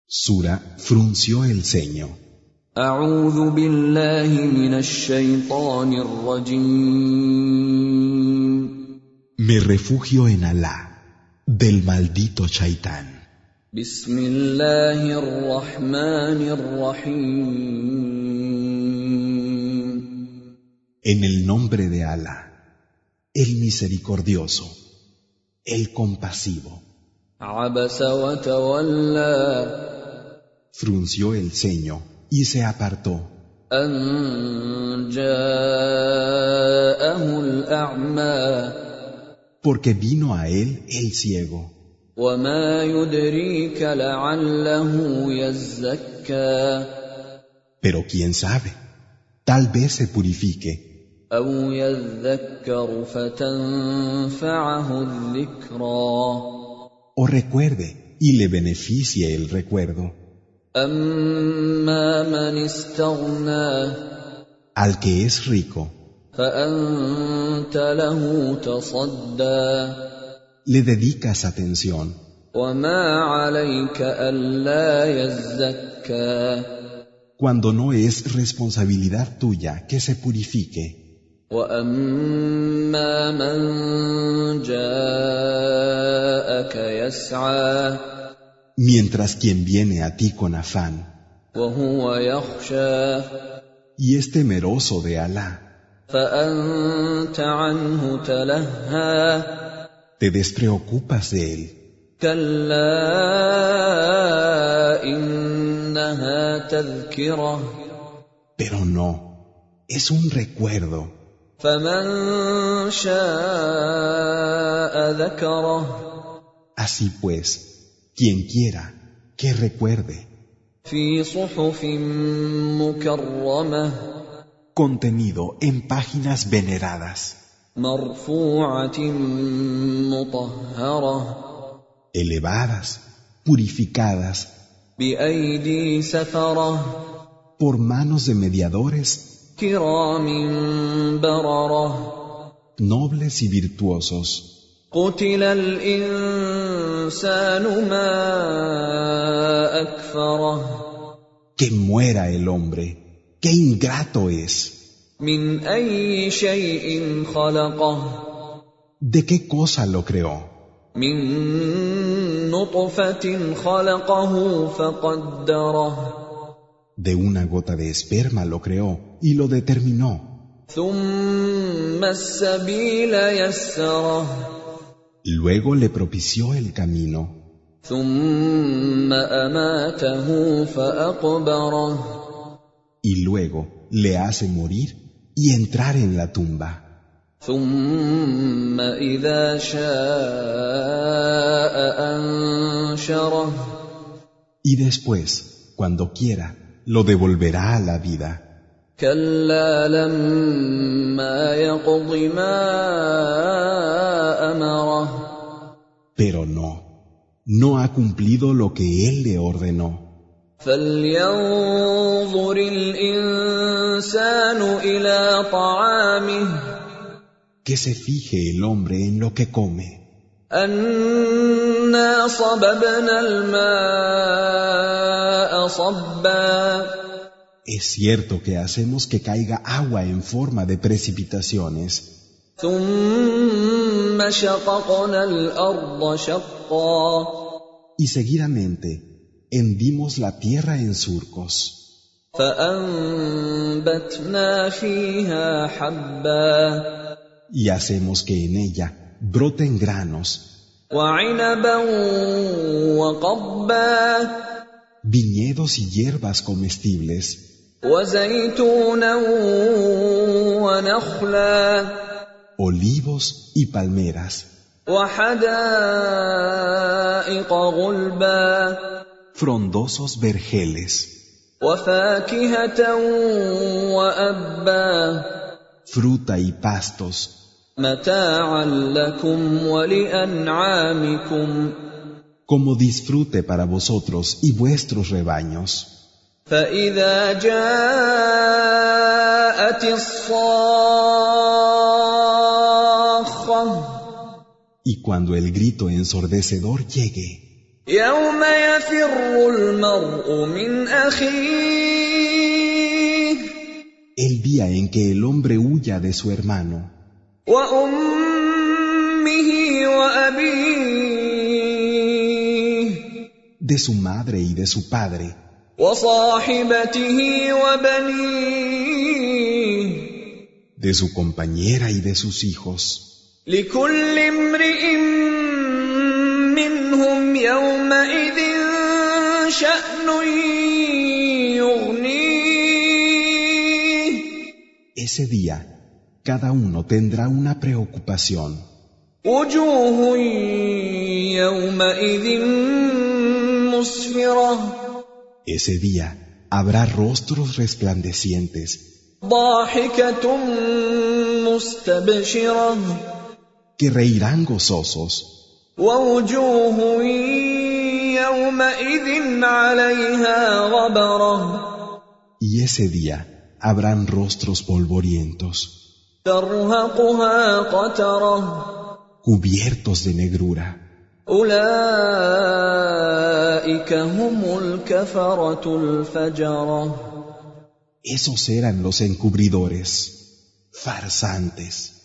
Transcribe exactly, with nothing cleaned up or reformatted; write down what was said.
Sura frunció el ceño. أعوذ بالله من الشيطان الرجيم. Me refugio en Alá, del maldito Shaitán. بسم الله الرحمن الرحيم. En el nombre de Alá, el misericordioso, el compasivo. عبس وتولى. Frunció el ceño y se apartó. أن جاءه الأعمى. Porque vino a él el ciego. وما يدريك لعله يزكى. Pero quién sabe, tal vez se purifique. أو يذكر فتنفعه الذكرى. O recuerde y le beneficie el recuerdo. أما من استغنى. Al que es rico, فأنت له تصدى. le dedicas atención. وما عليك ألا يزكى. Cuando no es responsabilidad tuya que se purifique. وأما من جاءك يسعى. Mientras quien viene a ti con afán وهو يخشى. y es temeroso de Alá, فأنت عنه تلهى. te despreocupas de él. كلا إنها تذكرة. Pero no, es un recuerdo. فمن شاء ذكره. Así pues, quien quiera, que recuerde. في صحف مكرمة. Contenido en páginas veneradas, مرفوعة مطهرة. elevadas, purificadas, بأيدي سفرة. por manos de mediadores, كرام بررة. nobles y virtuosos. قتل الإنسان ما أكفره. Que muera el hombre, qué ingrato es. من أي شيء خلقه. ¿De qué cosa lo creó? من نطفة خلقه فقدره. De una gota de esperma lo creó y lo determinó. ثم السبيل يسره. Luego le propició el camino. ثم أماته فأقبره. Y luego le hace morir y entrar en la tumba. ثم إذا شاء أنشره. Y después, cuando quiera, lo devolverá a la vida. كلا لما يقض ما أمره. Pero no, no ha cumplido lo que él le ordenó. فلينظر الإنسان إلى طعامه. Que se fije el hombre en lo que come. أنا صببنا الماء صبا. Es cierto que hacemos que caiga agua en forma de precipitaciones. ثم شققنا الأرض شقا. Y seguidamente hendimos la tierra en surcos. فأنبتنا فيها حبا. Y hacemos que en ella broten granos, وعنبا وقضبا. viñedos y hierbas comestibles, وزيتونا ونخلا. olivos y palmeras, وحدائق غلبا. frondosos vergeles, وفاكهة وأبا. fruta y pastos, متاعا لكم ولأنعامكم. como disfrute para vosotros y vuestros rebaños. فإذا جاءت الصاخة. Y cuando el grito ensordecedor llegue, يوم يفر المرء من أخيه El día en que el hombre huya de su hermano, وأمه وأبيه de su madre y de su padre, وصاحبته وبنيه de su compañera y de sus hijos. لكل امرئ منهم يومئذ شأن يغنيه Ese día, cada uno tendrá una preocupación. وجوه يومئذ مسفرة Ese día habrá rostros resplandecientes ضاحكة مستبشرة que reirán gozosos, ووجوه يومئذ عليها غبرة y ese día habrán rostros polvorientos, ترهقها قترة cubiertos de negrura. أولئك هم الكفرة الفجرة Esos eran los encubridores, farsantes.